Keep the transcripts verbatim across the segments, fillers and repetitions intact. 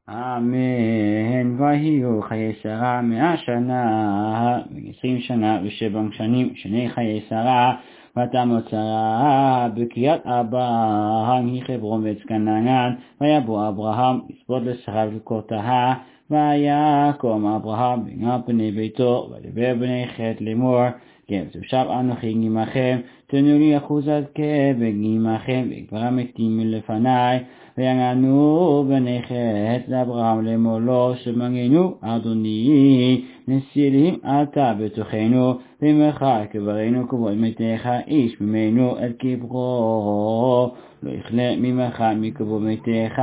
אמן. ויהיו חיי שרה מאה שנה, עשרים שנה ושבע שנים, שני חיי שרה. ותמות שרה בקריית אברהם, היא חברון ועץ כנען. ויבוא אברהם לספוד לשרה ולקורתה. ויקום אברהם וגם בני ביתו, וידבר בני חת לאמור, כן עכשיו אנוכי עמכם, תנו לי אחוזת כבד עמכם, וכבר המתים מלפניי. ויענו בני חת לאברהם לאמור לו, שמגנו אדוני נסירים אתה בתוכנו, ועמך קברנו כבוד מתיך, איש ממנו אל קברו לא יכלה ממך מכבוד מתיך.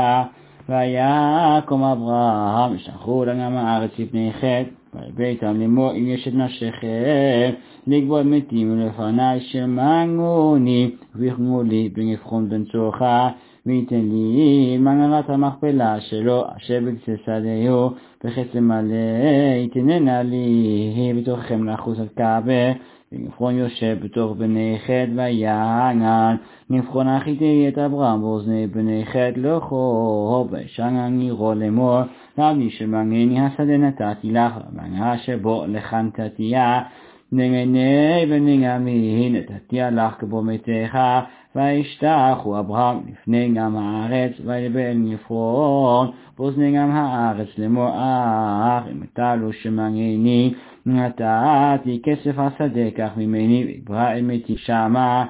ויקום אברהם ושלחו לגם הארץ לפני חת, ויבאתם לאמור, אם יש את נפשכם לגבות מתים ולפני, שמעוני ויחמו לי בנבחון בן צורך, ויתן לי מנהרת המכפלה שלו אשר בקצה שדהו, וחצי מלא יתננה לי בתוככם לאחוז הכעבה. ונבחון יושב בתוך בני חת, ויען נבחון החיתי את אברהם באוזני בני חת לכו, וישען ירו לאמור, לעבדי שמגני השדה נתתי לך, והמנהרה שבו לך נתתיה, נגני ונגמי נתתיה לך כבוד מתיך. וישתחו אברהם לפני גם הארץ, וידבר נבחון באוזני גם הארץ לאמור, אך אם אתה לא שמגני נתתי כסף השדה כך ממני, ויברא אל מתי שמה.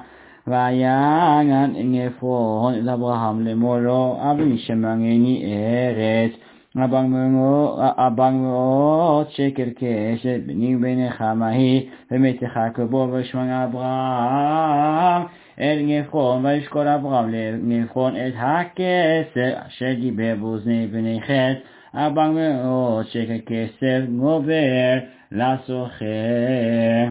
ויען נבחון אל אברהם לאמור לו, אבל שמגני ארץ ארבע מאות שקל כסף, ביני ובינך מהי, ומתך כבוד. וישמע אברהם אל נבחון, וישקול אברהם לנבחון את הכסף אשר דיבר באוזני בני חת, ארבע מאות שקל כסף גובר לסוחר.